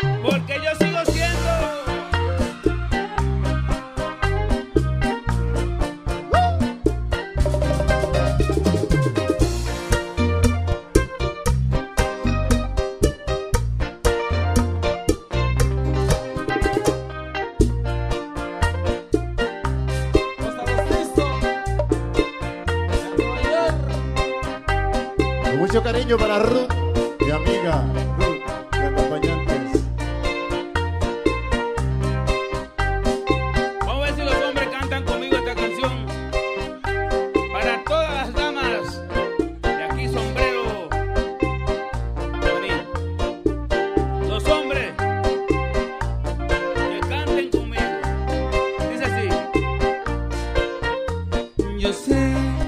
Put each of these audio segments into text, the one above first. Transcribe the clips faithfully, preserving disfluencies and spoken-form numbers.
porque yo sigo siendo con mucho cariño para Ruth, mi amiga Ruth, de acompañantes. Vamos a ver si los hombres cantan conmigo esta canción. Para todas las damas de aquí, sombrero. Vení. Los hombres que canten conmigo. Dice así. Yo sé,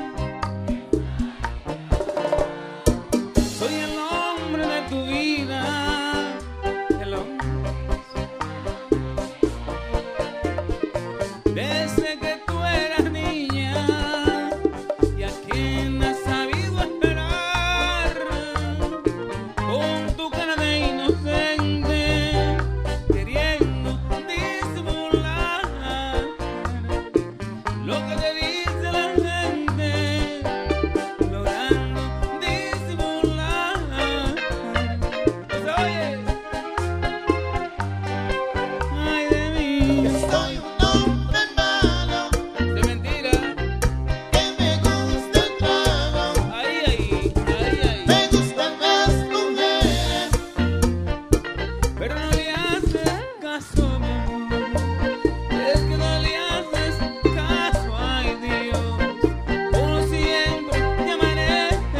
soy el hombre de tu vida. El hombre. Desde que tú eras niña y a quien has sabido esperar, con tu cara de inocente, queriendo disimular lo que te dice la gente, logrando disimular. ¿Se oye? Ay de mí, Soy un hombre malo de mentira. que me gusta el trago. Ahí, ahí, ahí, ahí. Me gustan las mujeres. Pero no le haces caso, mi amor. Es que no le haces caso, ay Dios. Por siempre te amaré.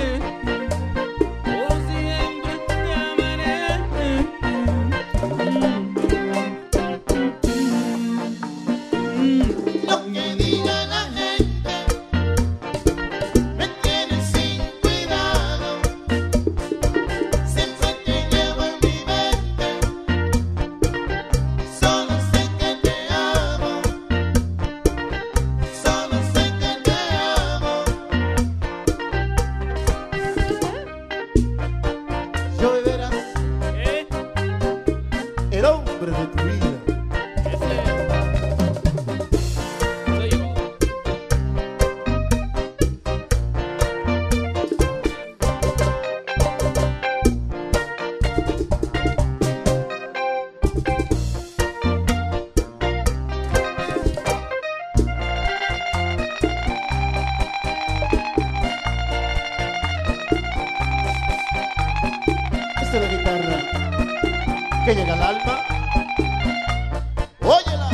Por siempre te amaré. Lo que diga la gente me tiene sin cuidado. Siempre te llevo en mi mente. Solo sé que te amo. Solo sé que te amo. Yo de veras, ¿Eh? el hombre de tu vida. Ese soy yo. Esta es la guitarra que llega al alma. Óyela.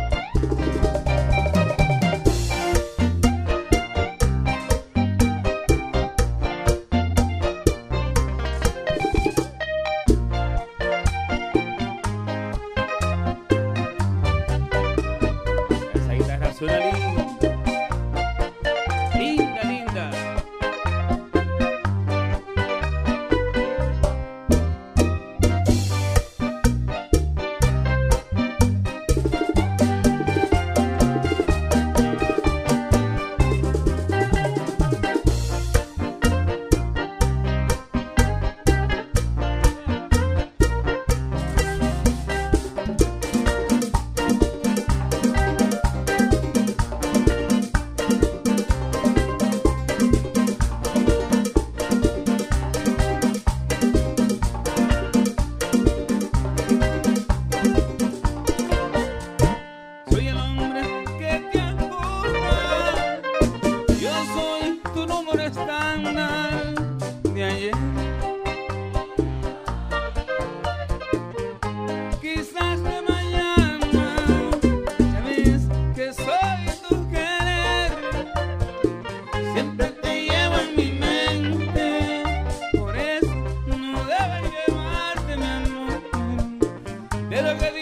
Esa guitarra suena linda. Linda, linda. Soy el hombre que te acusa. Yo soy tu número estándar de ayer. Quizás de mañana sabes que soy tu querer. Siempre te llevo en mi mente. Por eso no debes llevarte, mi amor, de lo que